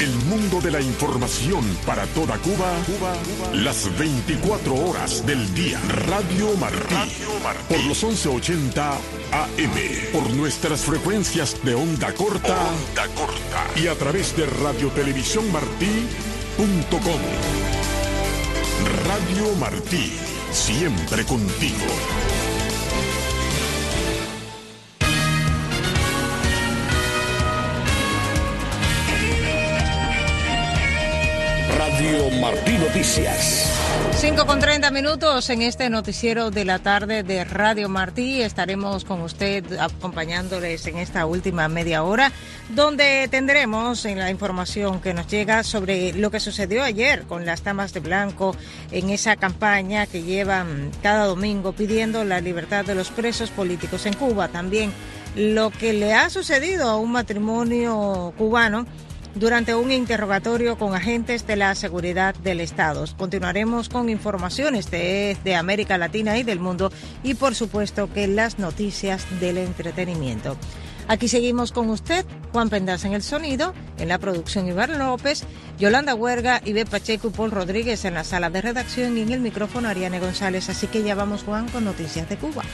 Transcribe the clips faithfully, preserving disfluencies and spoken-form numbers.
El mundo de la información para toda Cuba, Cuba, Cuba. Las veinticuatro horas del día. Radio Martí. Radio Martí. Por los once ochenta A M. Por nuestras frecuencias de onda corta. Onda corta. Y a través de radio televisión martí punto com. Radio Martí. Siempre contigo. Radio Martí Noticias. cinco con treinta minutos en este noticiero de la tarde de Radio Martí. Estaremos con usted acompañándoles en esta última media hora, donde tendremos en la información que nos llega sobre lo que sucedió ayer con las damas de blanco en esa campaña que llevan cada domingo pidiendo la libertad de los presos políticos en Cuba. También lo que le ha sucedido a un matrimonio cubano durante un interrogatorio con agentes de la seguridad del Estado. Continuaremos con informaciones de, de América Latina y del mundo y, por supuesto, que las noticias del entretenimiento. Aquí seguimos con usted, Juan Pendas en el sonido, en la producción Iván López, Yolanda Huerga, Ivette Pacheco y Paul Rodríguez en la sala de redacción y en el micrófono Ariane González. Así que ya vamos, Juan, con noticias de Cuba.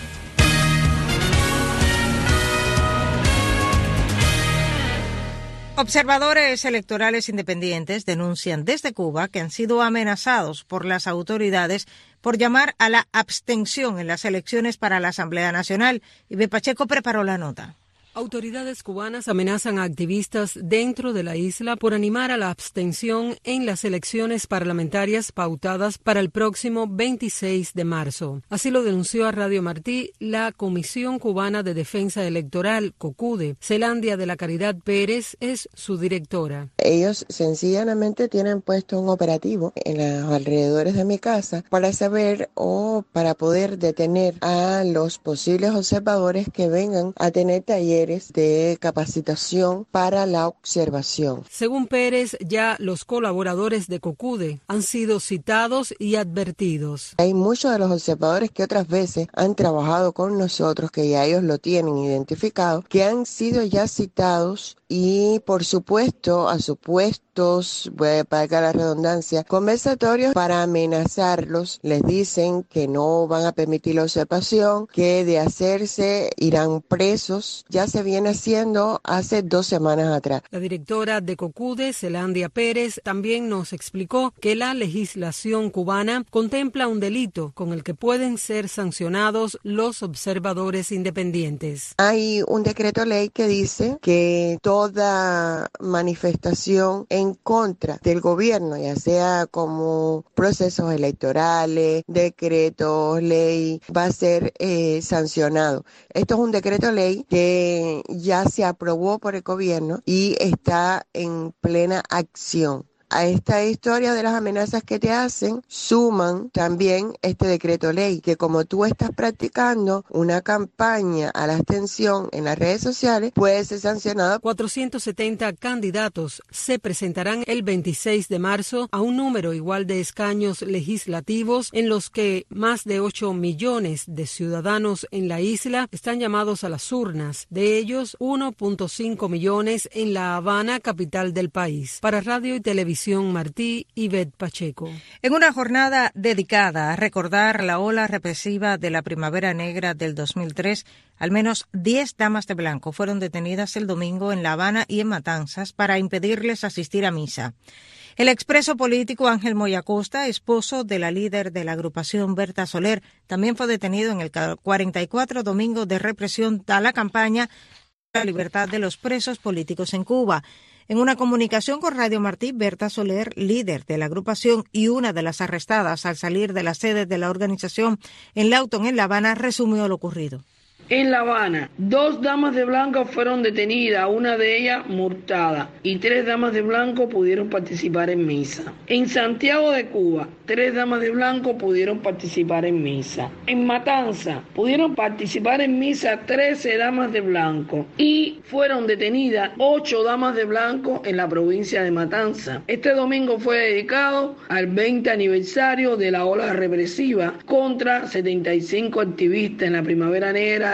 Observadores electorales independientes denuncian desde Cuba que han sido amenazados por las autoridades por llamar a la abstención en las elecciones para la Asamblea Nacional. Ivette Pacheco preparó la nota. Autoridades cubanas amenazan a activistas dentro de la isla por animar a la abstención en las elecciones parlamentarias pautadas para el próximo veintiséis de marzo. Así lo denunció a Radio Martí la Comisión Cubana de Defensa Electoral, COCUDE. Zelandia de la Caridad Pérez es su directora. Ellos sencillamente tienen puesto un operativo en los alrededores de mi casa para saber o para poder detener a los posibles observadores que vengan a tener talleres de capacitación para la observación. Según Pérez, ya los colaboradores de COCUDE han sido citados y advertidos. Hay muchos de los observadores que otras veces han trabajado con nosotros, que ya ellos lo tienen identificado, que han sido ya citados y, por supuesto, a supuestos, voy a pagar la redundancia, conversatorios para amenazarlos. Les dicen que no van a permitir la observación, que de hacerse irán presos. Ya se viene haciendo hace dos semanas atrás. La directora de COCUDE, Zelandia Pérez, también nos explicó que la legislación cubana contempla un delito con el que pueden ser sancionados los observadores independientes. Hay un decreto ley que dice que toda manifestación en contra del gobierno, ya sea como procesos electorales, decretos, ley, va a ser eh, sancionado. Esto es un decreto ley que ya se aprobó por el gobierno y está en plena acción. A esta historia de las amenazas que te hacen, suman también este decreto ley, que como tú estás practicando una campaña a la abstención en las redes sociales, puede ser sancionado. cuatrocientos setenta candidatos se presentarán el veintiséis de marzo a un número igual de escaños legislativos en los que más de ocho millones de ciudadanos en la isla están llamados a las urnas, de ellos uno punto cinco millones en La Habana, capital del país. Para Radio y Televisión Martí, Ivette Pacheco. En una jornada dedicada a recordar la ola represiva de la Primavera Negra del dos mil tres, al menos diez damas de blanco fueron detenidas el domingo en La Habana y en Matanzas para impedirles asistir a misa. El expreso político Ángel Moya Costa, esposo de la líder de la agrupación Berta Soler, también fue detenido en el cuarenta y cuatro domingo de represión a la campaña por la libertad de los presos políticos en Cuba. En una comunicación con Radio Martí, Berta Soler, líder de la agrupación y una de las arrestadas al salir de la sede de la organización en Lawton, en La Habana, resumió lo ocurrido. En La Habana, dos damas de blanco fueron detenidas, una de ellas multada, y tres damas de blanco pudieron participar en misa. En Santiago de Cuba, tres damas de blanco pudieron participar en misa. En Matanza, pudieron participar en misa trece damas de blanco y fueron detenidas ocho damas de blanco en la provincia de Matanza. Este domingo fue dedicado al veinte aniversario de la ola represiva contra setenta y cinco activistas en la Primavera Negra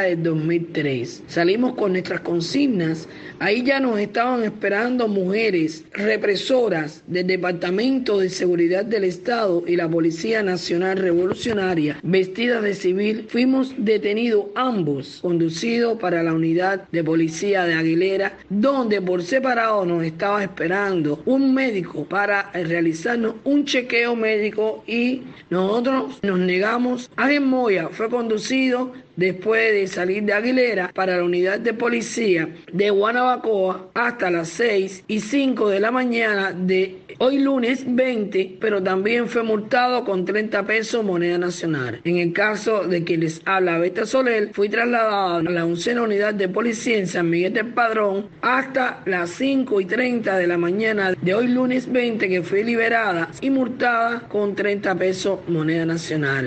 del dos mil tres. Salimos con nuestras consignas. Ahí ya nos estaban esperando mujeres represoras del Departamento de Seguridad del Estado y la Policía Nacional Revolucionaria, vestidas de civil. Fuimos detenidos ambos, conducidos para la unidad de policía de Aguilera, donde por separado nos estaba esperando un médico para realizarnos un chequeo médico y nosotros nos negamos. Ángel Moya fue conducido después de salir de Aguilera para la unidad de policía de Guanabacoa hasta las seis y cinco de la mañana de hoy lunes veinte, pero también fue multado con treinta pesos moneda nacional. En el caso de que les habla Berta Soler, fui trasladado a la oncena unidad de policía en San Miguel del Padrón hasta las cinco y treinta de la mañana de hoy lunes veinte, que fui liberada y multada con treinta pesos moneda nacional.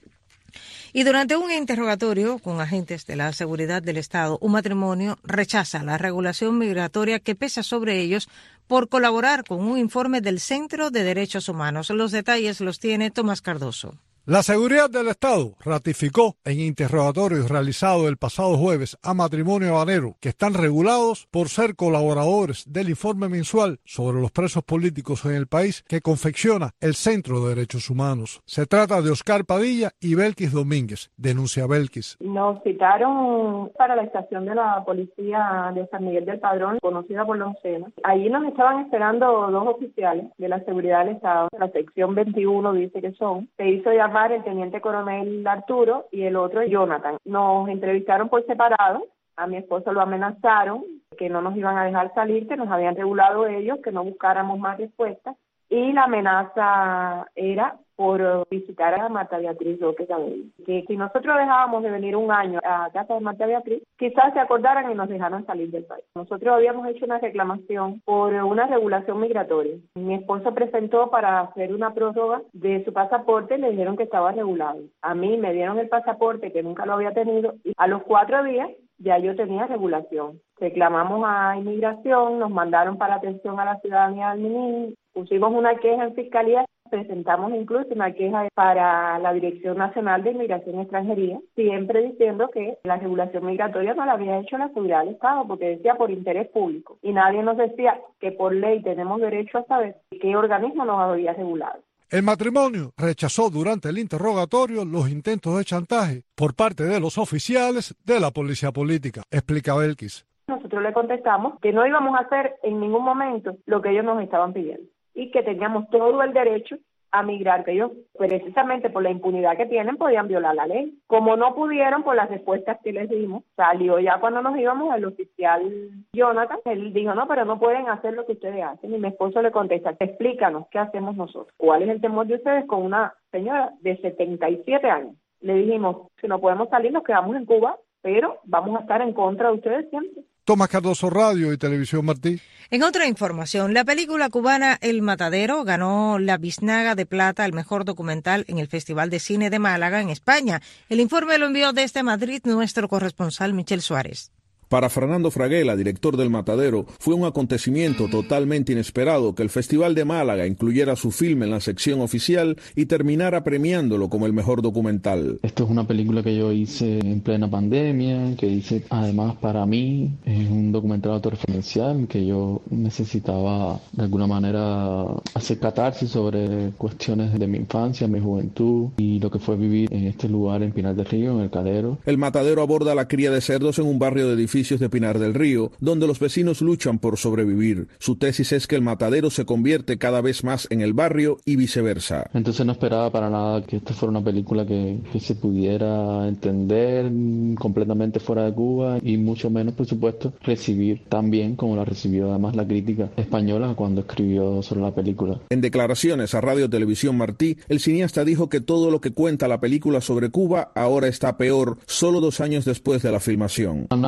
Y durante un interrogatorio con agentes de la seguridad del Estado, un matrimonio rechaza la regulación migratoria que pesa sobre ellos por colaborar con un informe del Centro de Derechos Humanos. Los detalles los tiene Tomás Cardoso. La seguridad del Estado ratificó en interrogatorios realizados el pasado jueves a matrimonio habanero que están regulados por ser colaboradores del informe mensual sobre los presos políticos en el país que confecciona el Centro de Derechos Humanos. Se trata de Oscar Padilla y Belkis Domínguez. Denuncia Belkis. Nos citaron para la estación de la policía de San Miguel del Padrón, conocida por la oncena. Allí nos estaban esperando dos oficiales de la seguridad del Estado. La sección veintiuno dice que son. Se hizo llamar el teniente coronel Arturo y el otro Jonathan. Nos entrevistaron por separado. A mi esposo lo amenazaron que no nos iban a dejar salir, que nos habían regulado ellos, que no buscáramos más respuestas. Y la amenaza era por visitar a Marta Beatriz Roque Cabello. Que si nosotros dejábamos de venir un año a casa de Marta Beatriz, quizás se acordaran y nos dejaran salir del país. Nosotros habíamos hecho una reclamación por una regulación migratoria. Mi esposo presentó para hacer una prórroga de su pasaporte y le dijeron que estaba regulado. A mí me dieron el pasaporte, que nunca lo había tenido, y a los cuatro días ya yo tenía regulación. Reclamamos a inmigración, nos mandaron para atención a la ciudadanía del Minin, pusimos una queja en fiscalía, presentamos incluso una queja para la Dirección Nacional de Inmigración y Extranjería, siempre diciendo que la regulación migratoria no la había hecho la seguridad del Estado, porque decía por interés público, y nadie nos decía que por ley tenemos derecho a saber qué organismo nos había regulado. El matrimonio rechazó durante el interrogatorio los intentos de chantaje por parte de los oficiales de la policía política, explica Belkis. Nosotros le contestamos que no íbamos a hacer en ningún momento lo que ellos nos estaban pidiendo y que teníamos todo el derecho a migrar, que ellos precisamente por la impunidad que tienen podían violar la ley. Como no pudieron por las respuestas que les dimos, salió ya cuando nos íbamos el oficial Jonathan, él dijo, no, pero no pueden hacer lo que ustedes hacen. Y mi esposo le contesta, explícanos qué hacemos nosotros. ¿Cuál es el temor de ustedes con una señora de setenta y siete años? Le dijimos, si no podemos salir, nos quedamos en Cuba, pero vamos a estar en contra de ustedes siempre. Tomás Cardoso, Radio y Televisión Martí. En otra información, la película cubana El Matadero ganó la Biznaga de Plata, el mejor documental en el Festival de Cine de Málaga, en España. El informe lo envió desde Madrid nuestro corresponsal Michel Suárez. Para Fernando Fraguela, director del Matadero, fue un acontecimiento totalmente inesperado que el Festival de Málaga incluyera su filme en la sección oficial y terminara premiándolo como el mejor documental. Esto es una película que yo hice en plena pandemia, que hice además para mí, es un documental autorreferencial que yo necesitaba de alguna manera hacer catarsis sobre cuestiones de mi infancia, mi juventud y lo que fue vivir en este lugar en Pinar del Río, en El Calero. El Matadero aborda la cría de cerdos en un barrio de edificios de Pinar del Río, donde los vecinos luchan por sobrevivir. Su tesis es que el matadero se convierte cada vez más en el barrio y viceversa. Entonces no esperaba para nada que esta fuera una película que, que se pudiera entender completamente fuera de Cuba y mucho menos, por supuesto, recibir tan bien como la recibió además la crítica española cuando escribió sobre la película. En declaraciones a Radio Televisión Martí, el cineasta dijo que todo lo que cuenta la película sobre Cuba ahora está peor, solo dos años después de la filmación. Narra una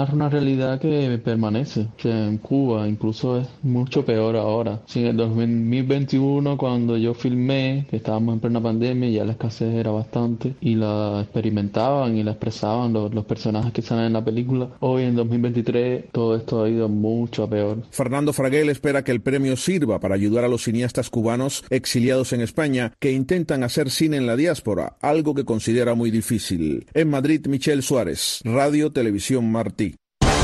realidad que permanece, que en Cuba incluso es mucho peor ahora. Si en el dos mil veintiuno, cuando yo filmé, que estábamos en plena pandemia, ya la escasez era bastante y la experimentaban y la expresaban los, los personajes que salen en la película, hoy en dos mil veintitrés todo esto ha ido mucho a peor. Fernando Fraguel espera que el premio sirva para ayudar a los cineastas cubanos exiliados en España que intentan hacer cine en la diáspora, algo que considera muy difícil. En Madrid, Michelle Suárez, Radio Televisión Martí.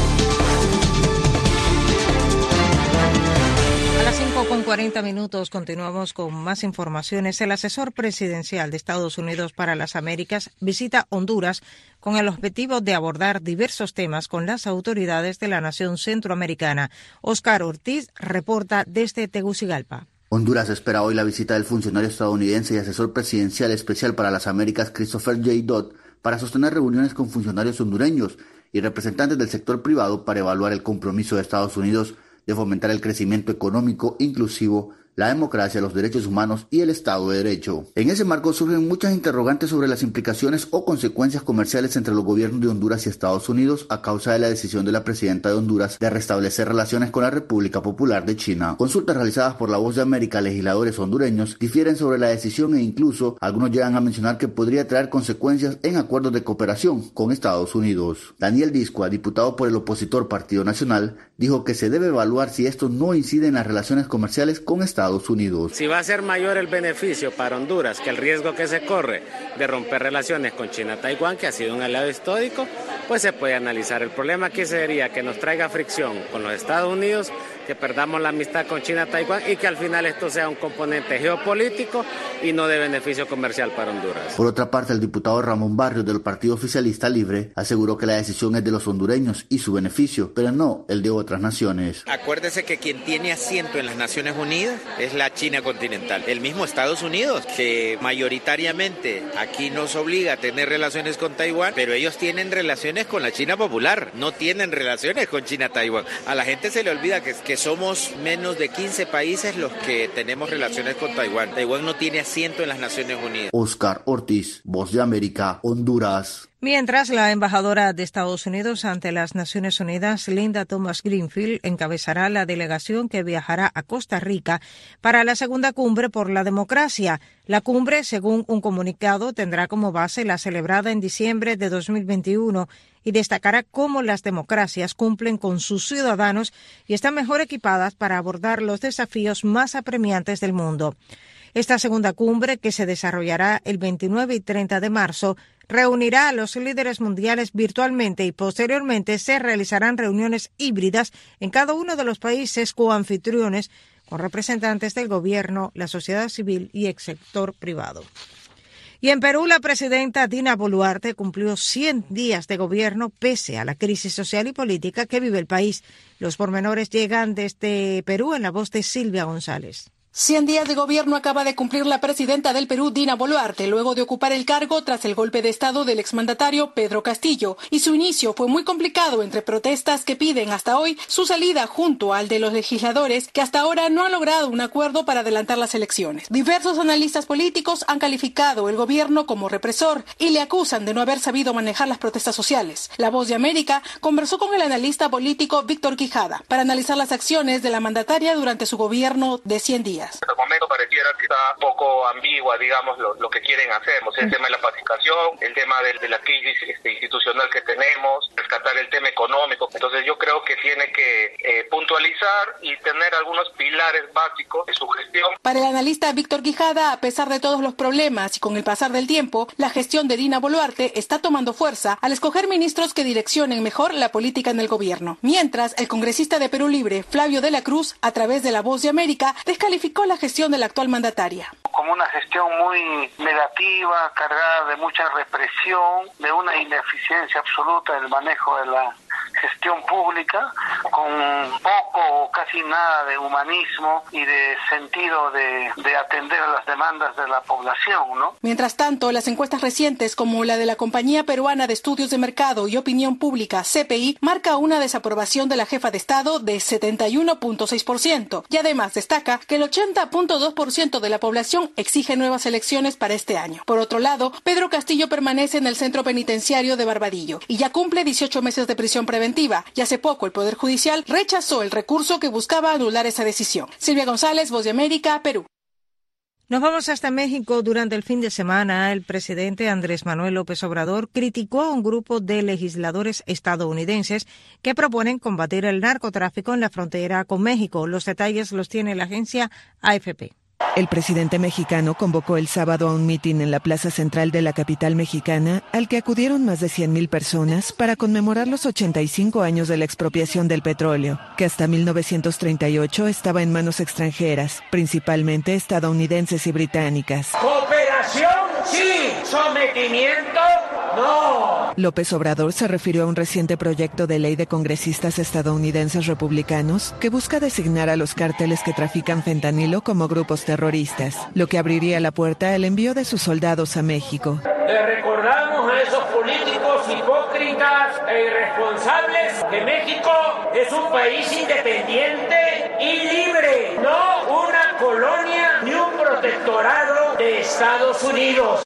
Con cuarenta minutos continuamos con más informaciones. El asesor presidencial de Estados Unidos para las Américas visita Honduras con el objetivo de abordar diversos temas con las autoridades de la nación centroamericana. Oscar Ortiz reporta desde Tegucigalpa. Honduras espera hoy la visita del funcionario estadounidense y asesor presidencial especial para las Américas Christopher J. Dodd para sostener reuniones con funcionarios hondureños y representantes del sector privado para evaluar el compromiso de Estados Unidos de fomentar el crecimiento económico inclusivo, la democracia, los derechos humanos y el Estado de Derecho. En ese marco surgen muchas interrogantes sobre las implicaciones o consecuencias comerciales entre los gobiernos de Honduras y Estados Unidos a causa de la decisión de la presidenta de Honduras de restablecer relaciones con la República Popular de China. Consultas realizadas por La Voz de América a legisladores hondureños difieren sobre la decisión e incluso algunos llegan a mencionar que podría traer consecuencias en acuerdos de cooperación con Estados Unidos. Daniel Discoa, diputado por el opositor Partido Nacional, dijo que se debe evaluar si esto no incide en las relaciones comerciales con Estados Unidos. Si va a ser mayor el beneficio para Honduras que el riesgo que se corre de romper relaciones con China-Taiwán, que ha sido un aliado histórico, pues se puede analizar. El problema aquí sería que nos traiga fricción con los Estados Unidos, que perdamos la amistad con China-Taiwán y que al final esto sea un componente geopolítico y no de beneficio comercial para Honduras. Por otra parte, el diputado Ramón Barrios del Partido Oficialista Libre aseguró que la decisión es de los hondureños y su beneficio, pero no el de otras naciones. Acuérdese que quien tiene asiento en las Naciones Unidas es la China continental. El mismo Estados Unidos, que mayoritariamente aquí nos obliga a tener relaciones con Taiwán, pero ellos tienen relaciones con la China popular, no tienen relaciones con China-Taiwán. A la gente se le olvida que, que somos menos de quince países los que tenemos relaciones con Taiwán. Taiwán no tiene asiento en las Naciones Unidas. Oscar Ortiz, Voz de América, Honduras. Mientras, la embajadora de Estados Unidos ante las Naciones Unidas, Linda Thomas Greenfield, encabezará la delegación que viajará a Costa Rica para la segunda cumbre por la democracia. La cumbre, según un comunicado, tendrá como base la celebrada en diciembre de dos mil veintiuno y destacará cómo las democracias cumplen con sus ciudadanos y están mejor equipadas para abordar los desafíos más apremiantes del mundo. Esta segunda cumbre, que se desarrollará el veintinueve y treinta de marzo, reunirá a los líderes mundiales virtualmente y posteriormente se realizarán reuniones híbridas en cada uno de los países coanfitriones con representantes del gobierno, la sociedad civil y el sector privado. Y en Perú, la presidenta Dina Boluarte cumplió cien días de gobierno pese a la crisis social y política que vive el país. Los pormenores llegan desde Perú en la voz de Silvia González. Cien días de gobierno acaba de cumplir la presidenta del Perú, Dina Boluarte, luego de ocupar el cargo tras el golpe de Estado del exmandatario Pedro Castillo. Y su inicio fue muy complicado entre protestas que piden hasta hoy su salida junto al de los legisladores que hasta ahora no han logrado un acuerdo para adelantar las elecciones. Diversos analistas políticos han calificado el gobierno como represor y le acusan de no haber sabido manejar las protestas sociales. La Voz de América conversó con el analista político Víctor Quijada para analizar las acciones de la mandataria durante su gobierno de cien días. Hasta el momento pareciera que está un poco ambigua, digamos, lo, lo que quieren hacer. O sea, el tema de la pacificación, el tema de, de la crisis este, institucional que tenemos, rescatar el tema económico. Entonces yo creo que tiene que eh, puntualizar y tener algunos pilares básicos de su gestión. Para el analista Víctor Quijada, a pesar de todos los problemas y con el pasar del tiempo, la gestión de Dina Boluarte está tomando fuerza al escoger ministros que direccionen mejor la política en el gobierno. Mientras, el congresista de Perú Libre, Flavio de la Cruz, a través de La Voz de América, descalificó la gestión de la actual mandataria. Como una gestión muy negativa, cargada de mucha represión, de una ineficiencia absoluta del manejo de la gestión pública, con poco o casi nada de humanismo y de sentido de, de atender a las demandas de la población, ¿no? Mientras tanto, las encuestas recientes, como la de la Compañía Peruana de Estudios de Mercado y Opinión Pública, C P I, marca una desaprobación de la jefa de Estado de setenta y uno punto seis por ciento y además destaca que el ochenta punto dos por ciento de la población exige nuevas elecciones para este año. Por otro lado, Pedro Castillo permanece en el centro penitenciario de Barbadillo y ya cumple dieciocho meses de prisión preventiva. preventiva y hace poco el Poder Judicial rechazó el recurso que buscaba anular esa decisión. Silvia González, Voz de América, Perú. Nos vamos hasta México. Durante el fin de semana, el presidente Andrés Manuel López Obrador criticó a un grupo de legisladores estadounidenses que proponen combatir el narcotráfico en la frontera con México. Los detalles los tiene la agencia A F P. El presidente mexicano convocó el sábado a un mitin en la plaza central de la capital mexicana, al que acudieron más de cien mil personas para conmemorar los ochenta y cinco años de la expropiación del petróleo, que hasta mil novecientos treinta y ocho estaba en manos extranjeras, principalmente estadounidenses y británicas. ¿Cooperación? Sí. ¿Sometimiento? No. López Obrador se refirió a un reciente proyecto de ley de congresistas estadounidenses republicanos que busca designar a los cárteles que trafican fentanilo como grupos terroristas, lo que abriría la puerta al envío de sus soldados a México. Le recordamos a esos políticos hipócritas e irresponsables que México es un país independiente y libre, no una colonia ni un protectorado de Estados Unidos.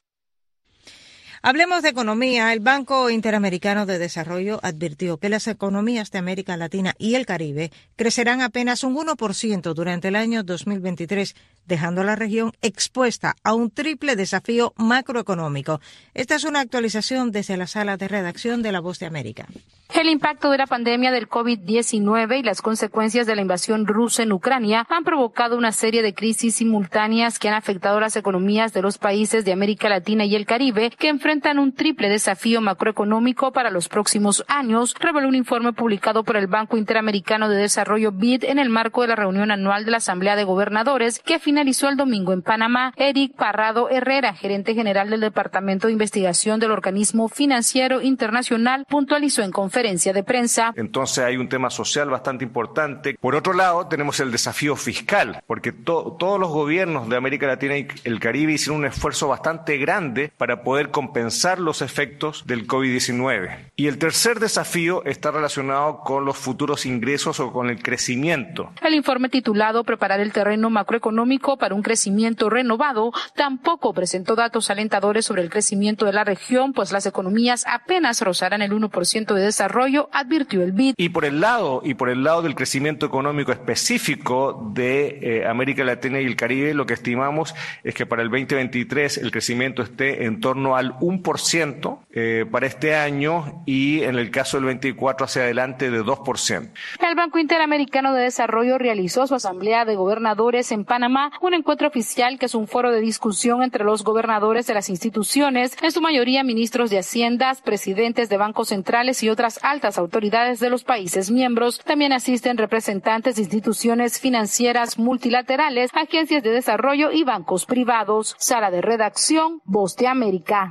Hablemos de economía. El Banco Interamericano de Desarrollo advirtió que las economías de América Latina y el Caribe crecerán apenas un uno por ciento durante el año dos mil veintitrés, dejando a la región expuesta a un triple desafío macroeconómico. Esta es una actualización desde la sala de redacción de La Voz de América. El impacto de la pandemia del COVID diecinueve y las consecuencias de la invasión rusa en Ucrania han provocado una serie de crisis simultáneas que han afectado las economías de los países de América Latina y el Caribe, que enfrentan un triple desafío macroeconómico para los próximos años, reveló un informe publicado por el Banco Interamericano de Desarrollo B I D en el marco de la reunión anual de la Asamblea de Gobernadores que finalizó el domingo en Panamá. Eric Parrado Herrera, gerente general del Departamento de Investigación del Organismo Financiero Internacional, puntualizó en conferencia de prensa. Entonces hay un tema social bastante importante. Por otro lado, tenemos el desafío fiscal, porque to- todos los gobiernos de América Latina y el Caribe hicieron un esfuerzo bastante grande para poder compensar los efectos del COVID diecinueve. Y el tercer desafío está relacionado con los futuros ingresos o con el crecimiento. El informe titulado Preparar el terreno macroeconómico para un crecimiento renovado tampoco presentó datos alentadores sobre el crecimiento de la región, pues las economías apenas rozarán el uno por ciento de desarrollo, advirtió el B I D. Y por el lado y por el lado del crecimiento económico específico de eh, América Latina y el Caribe, lo que estimamos es que para el veinte veintitrés el crecimiento esté en torno al uno por ciento eh, para este año y en el caso del veinticuatro hacia adelante de dos por ciento. El Banco Interamericano de Desarrollo realizó su asamblea de gobernadores en Panamá, un encuentro oficial que es un foro de discusión entre los gobernadores de las instituciones, en su mayoría ministros de Haciendas, presidentes de bancos centrales y otras altas autoridades de los países miembros. También asisten representantes de instituciones financieras multilaterales, agencias de desarrollo y bancos privados. Sala de redacción, Voz de América.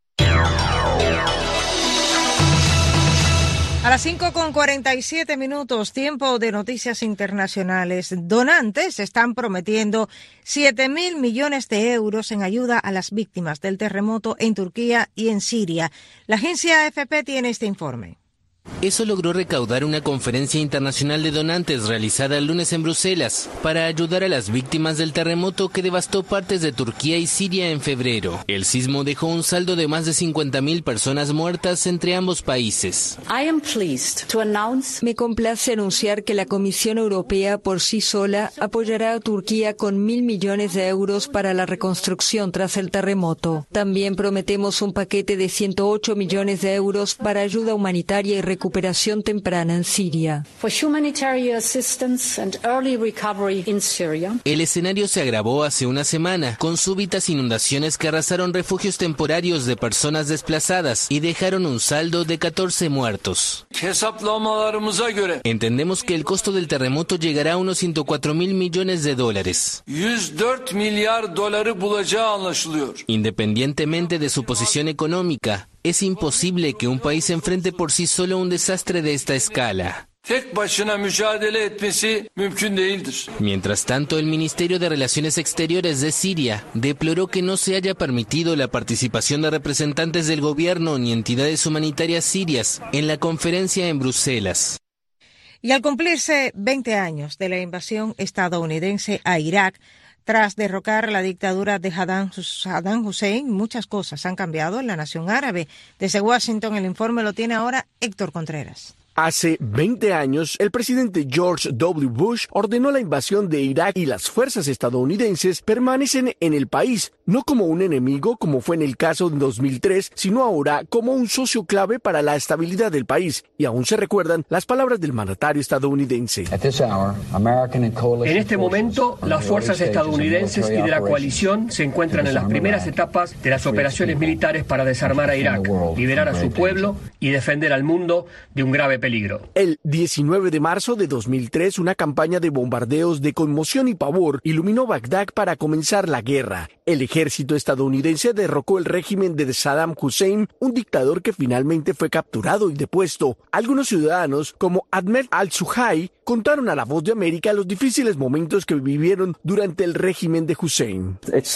A las cinco con cuarenta y siete minutos, tiempo de noticias internacionales. Donantes están prometiendo siete mil millones de euros en ayuda a las víctimas del terremoto en Turquía y en Siria. La agencia A F P tiene este informe. Eso logró recaudar una conferencia internacional de donantes realizada el lunes en Bruselas para ayudar a las víctimas del terremoto que devastó partes de Turquía y Siria en febrero. El sismo dejó un saldo de más de cincuenta mil personas muertas entre ambos países. Me complace anunciar que la Comisión Europea por sí sola apoyará a Turquía con mil millones de euros para la reconstrucción tras el terremoto. También prometemos un paquete de ciento ocho millones de euros para ayuda humanitaria y recuperación temprana en Siria. El escenario se agravó hace una semana, con súbitas inundaciones que arrasaron refugios temporarios de personas desplazadas y dejaron un saldo de catorce muertos. Entendemos que el costo del terremoto llegará a unos ciento cuatro mil millones de dólares. Independientemente de su posición económica, es imposible que un país enfrente por sí solo un desastre de esta escala. Mientras tanto, el Ministerio de Relaciones Exteriores de Siria deploró que no se haya permitido la participación de representantes del gobierno ni entidades humanitarias sirias en la conferencia en Bruselas. Y al cumplirse veinte años de la invasión estadounidense a Irak, tras derrocar la dictadura de Saddam Hussein, muchas cosas han cambiado en la nación árabe. Desde Washington, el informe lo tiene ahora Héctor Contreras. Hace veinte años, el presidente George W. Bush ordenó la invasión de Irak y las fuerzas estadounidenses permanecen en el país, no como un enemigo como fue en el caso de dos mil tres, sino ahora como un socio clave para la estabilidad del país. Y aún se recuerdan las palabras del mandatario estadounidense. En este momento, las fuerzas estadounidenses y de la coalición se encuentran en las primeras etapas de las operaciones militares para desarmar a Irak, liberar a su pueblo y defender al mundo de un grave peligro. El diecinueve de marzo de dos mil tres, una campaña de bombardeos de conmoción y pavor iluminó Bagdad para comenzar la guerra. El ejército estadounidense derrocó el régimen de Saddam Hussein, un dictador que finalmente fue capturado y depuesto. Algunos ciudadanos, como Ahmed al-Suhai, contaron a La Voz de América los difíciles momentos que vivieron durante el régimen de Hussein.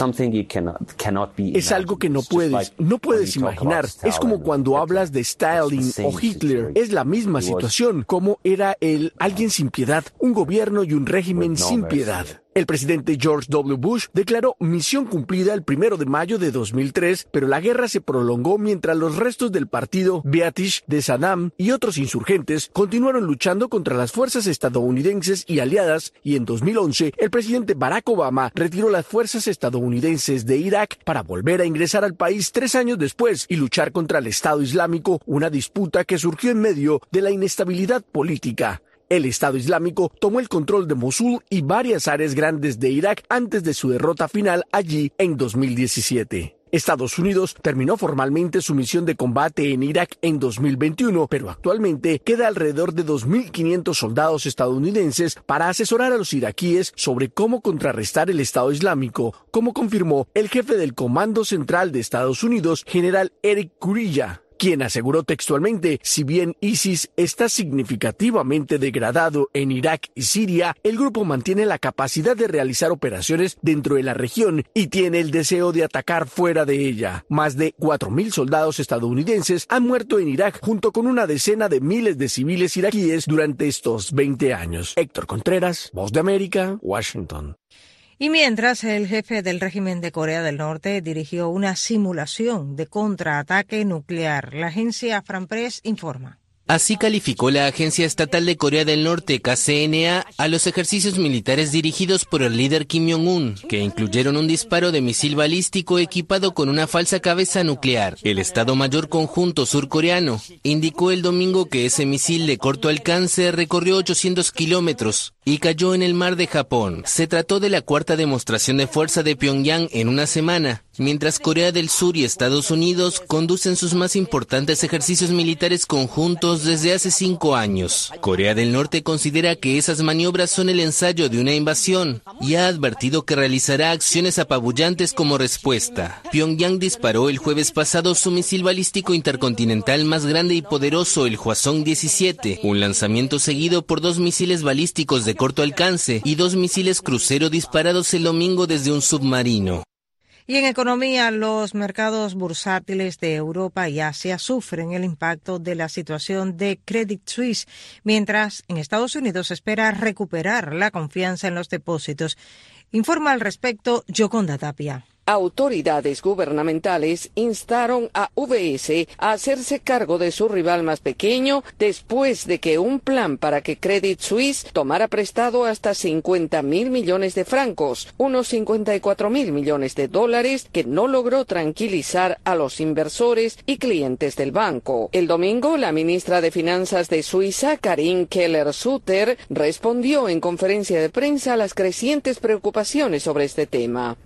Es algo que no puedes, no puedes imaginar. Es como cuando hablas de Stalin o Hitler. Es la misma situación, como era el alguien sin piedad, un gobierno y un régimen sin piedad. El presidente George W. Bush declaró misión cumplida el primero de mayo de dos mil tres, pero la guerra se prolongó mientras los restos del partido Ba'ath de Saddam y otros insurgentes continuaron luchando contra las fuerzas estadounidenses y aliadas, y en dos mil once el presidente Barack Obama retiró las fuerzas estadounidenses de Irak para volver a ingresar al país tres años después y luchar contra el Estado Islámico, una disputa que surgió en medio de la inestabilidad política. El Estado Islámico tomó el control de Mosul y varias áreas grandes de Irak antes de su derrota final allí en dos mil diecisiete. Estados Unidos terminó formalmente su misión de combate en Irak en dos mil veintiuno, pero actualmente queda alrededor de dos mil quinientos soldados estadounidenses para asesorar a los iraquíes sobre cómo contrarrestar el Estado Islámico, como confirmó el jefe del Comando Central de Estados Unidos, general Eric Kurilla, quien aseguró textualmente: si bien ISIS está significativamente degradado en Irak y Siria, el grupo mantiene la capacidad de realizar operaciones dentro de la región y tiene el deseo de atacar fuera de ella. Más de cuatro mil soldados estadounidenses han muerto en Irak junto con una decena de miles de civiles iraquíes durante estos veinte años. Héctor Contreras, Voz de América, Washington. Y mientras, el jefe del régimen de Corea del Norte dirigió una simulación de contraataque nuclear. La agencia France Presse informa. Así calificó la Agencia Estatal de Corea del Norte, K C N A, a los ejercicios militares dirigidos por el líder Kim Jong-un, que incluyeron un disparo de misil balístico equipado con una falsa cabeza nuclear. El Estado Mayor Conjunto surcoreano indicó el domingo que ese misil de corto alcance recorrió ochocientos kilómetros y cayó en el mar de Japón. Se trató de la cuarta demostración de fuerza de Pyongyang en una semana, mientras Corea del Sur y Estados Unidos conducen sus más importantes ejercicios militares conjuntos desde hace cinco años. Corea del Norte considera que esas maniobras son el ensayo de una invasión y ha advertido que realizará acciones apabullantes como respuesta. Pyongyang disparó el jueves pasado su misil balístico intercontinental más grande y poderoso, el Hwasong diecisiete, un lanzamiento seguido por dos misiles balísticos de corto alcance y dos misiles crucero disparados el domingo desde un submarino. Y en economía, los mercados bursátiles de Europa y Asia sufren el impacto de la situación de Credit Suisse, mientras en Estados Unidos se espera recuperar la confianza en los depósitos. Informa al respecto Yoconda Tapia. Autoridades gubernamentales instaron a U B S a hacerse cargo de su rival más pequeño después de que un plan para que Credit Suisse tomara prestado hasta cincuenta mil millones de francos, unos cincuenta y cuatro mil millones de dólares, que no logró tranquilizar a los inversores y clientes del banco. El domingo, la ministra de Finanzas de Suiza, Karine Keller-Sutter, respondió en conferencia de prensa a las crecientes preocupaciones sobre este tema.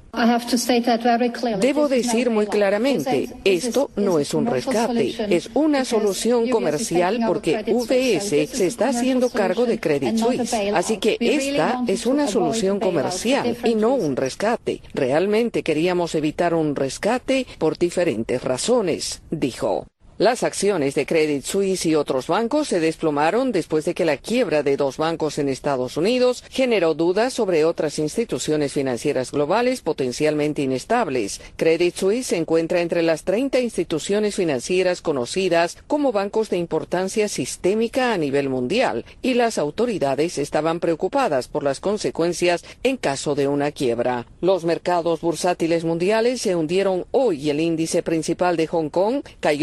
Debo decir muy claramente, esto no es un rescate, es una solución comercial porque U B S se está haciendo cargo de Credit Suisse. Así que esta es una solución comercial y no un rescate. Realmente queríamos evitar un rescate por diferentes razones, dijo. Las acciones de Credit Suisse y otros bancos se desplomaron después de que la quiebra de dos bancos en Estados Unidos generó dudas sobre otras instituciones financieras globales potencialmente inestables. Credit Suisse se encuentra entre las treinta instituciones financieras conocidas como bancos de importancia sistémica a nivel mundial, y las autoridades estaban preocupadas por las consecuencias en caso de una quiebra. Los mercados bursátiles mundiales se hundieron hoy y el índice principal de Hong Kong cayó más del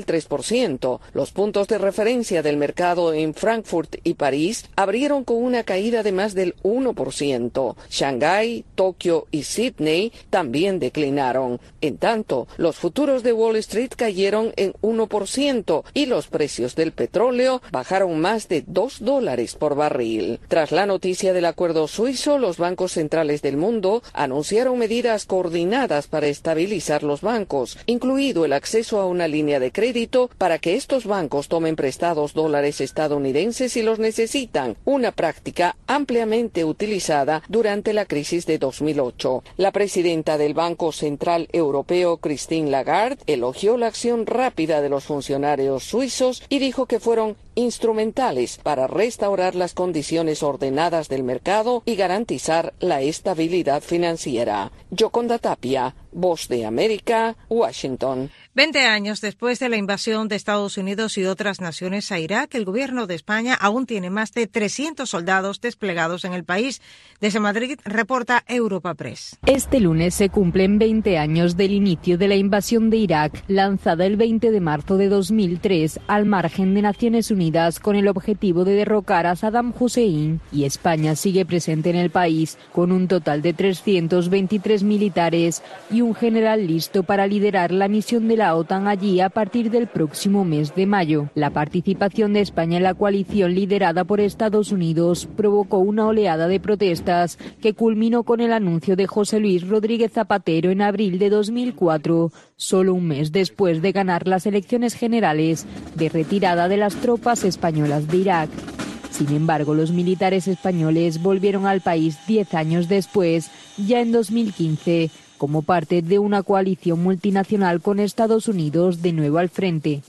tres por ciento. Los puntos de referencia del mercado en Frankfurt y París abrieron con una caída de más del uno por ciento. Shanghái, Tokio y Sydney también declinaron. En tanto, los futuros de Wall Street cayeron en uno por ciento y los precios del petróleo bajaron más de dos dólares por barril. Tras la noticia del acuerdo suizo, los bancos centrales del mundo anunciaron medidas coordinadas para estabilizar los bancos, incluido el acceso a una línea de crédito para que estos bancos tomen prestados dólares estadounidenses si los necesitan, una práctica ampliamente utilizada durante la crisis de dos mil ocho. La presidenta del Banco Central Europeo, Christine Lagarde, elogió la acción rápida de los funcionarios suizos y dijo que fueron instrumentales para restaurar las condiciones ordenadas del mercado y garantizar la estabilidad financiera. Yoconda Tapia, Voz de América, Washington. Veinte años después de la invasión de Estados Unidos y otras naciones a Irak, el gobierno de España aún tiene más de trescientos soldados desplegados en el país. Desde Madrid, reporta Europa Press. Este lunes se cumplen veinte años del inicio de la invasión de Irak, lanzada el veinte de marzo de dos mil tres al margen de Naciones Unidas con el objetivo de derrocar a Saddam Hussein. Y España sigue presente en el país con un total de trescientos veintitrés militares y un general listo para liderar la misión de la OTAN allí a partir del próximo mes de mayo. La participación de España en la coalición liderada por Estados Unidos provocó una oleada de protestas que culminó con el anuncio de José Luis Rodríguez Zapatero en abril de dos mil cuatro, solo un mes después de ganar las elecciones generales, de retirada de las tropas españolas de Irak. Sin embargo, los militares españoles volvieron al país diez años después, ya en dos mil quince, como parte de una coalición multinacional con Estados Unidos de nuevo al frente.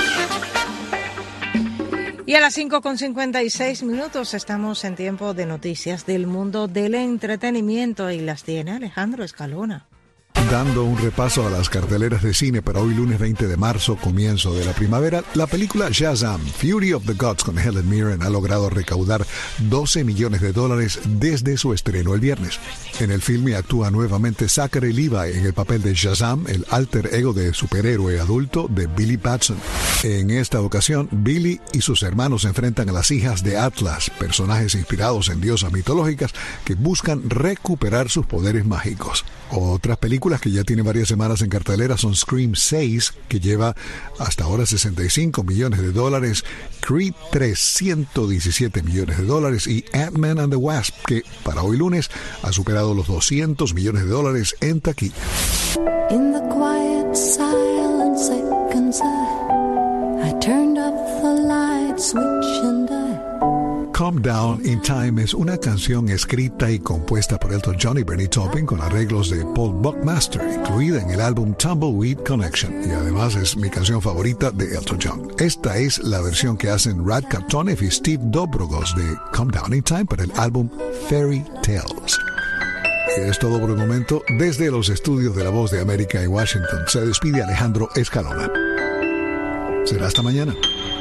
Y a las cinco con cincuenta y seis minutos estamos en tiempo de noticias del mundo del entretenimiento y las tiene Alejandro Escalona. Dando un repaso a las carteleras de cine para hoy lunes veinte de marzo, comienzo de la primavera, la película Shazam, Fury of the Gods con Helen Mirren ha logrado recaudar doce millones de dólares desde su estreno el viernes. En el filme actúa nuevamente Zachary Levi en el papel de Shazam, el alter ego de superhéroe adulto de Billy Batson. En esta ocasión, Billy y sus hermanos se enfrentan a las hijas de Atlas, personajes inspirados en diosas mitológicas que buscan recuperar sus poderes mágicos. Otras películas que ya tienen varias semanas en cartelera son Scream seis, que lleva hasta ahora sesenta y cinco millones de dólares, Creed tres, ciento diecisiete millones de dólares y Ant-Man and the Wasp, que para hoy lunes ha superado los doscientos millones de dólares en taquilla. In the quiet silent seconds I, I turned up the light switch and I Calm Down in Time es una canción escrita y compuesta por Elton John y Bernie Taupin con arreglos de Paul Buckmaster, incluida en el álbum Tumbleweed Connection, y además es mi canción favorita de Elton John. Esta es la versión que hacen Rad Kaptonev y Steve Dobrogos de Calm Down in Time para el álbum Fairy Tales. Es todo por el momento. Desde los estudios de La Voz de América en Washington se despide Alejandro Escalona. Será hasta mañana.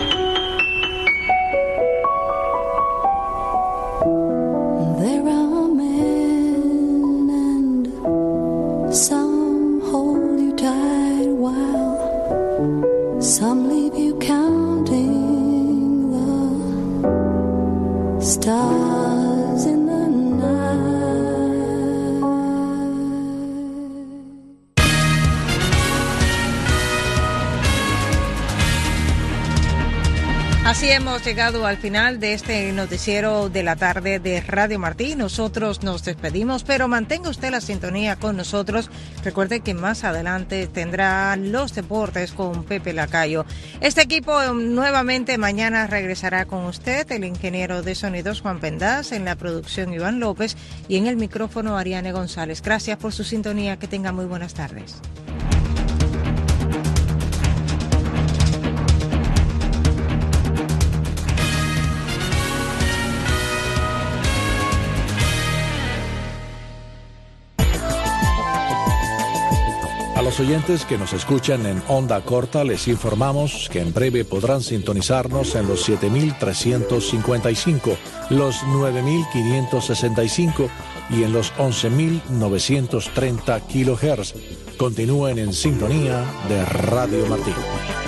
Some hold you tight while some leave you counting the stars in the Así hemos llegado al final de este noticiero de la tarde de Radio Martí. Nosotros nos despedimos, pero mantenga usted la sintonía con nosotros. Recuerde que más adelante tendrá los deportes con Pepe Lacayo. Este equipo nuevamente mañana regresará con usted, el ingeniero de sonidos Juan Pendaz, en la producción Iván López y en el micrófono Ariane González. Gracias por su sintonía. Que tenga muy buenas tardes. A los oyentes que nos escuchan en onda corta les informamos que en breve podrán sintonizarnos en los siete mil trescientos cincuenta y cinco, los nueve mil quinientos sesenta y cinco y en los once mil novecientos treinta kilohertz. Continúen en sintonía de Radio Martí.